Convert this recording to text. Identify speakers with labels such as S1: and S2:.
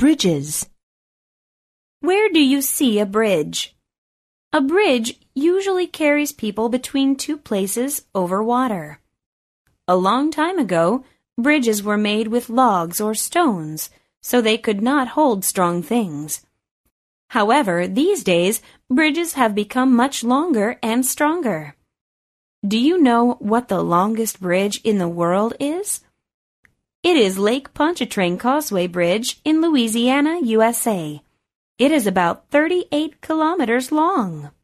S1: bridges.
S2: Where do you see a bridge? A bridge usually carries people between two places over water. A long time ago, bridges were made with logs or stones, so they could not hold strong things. However, these days, bridges have become much longer and stronger. Do you know what the longest bridge in the world is? It is Lake Pontchartrain Causeway Bridge in Louisiana, USA. It is about 38 kilometers long.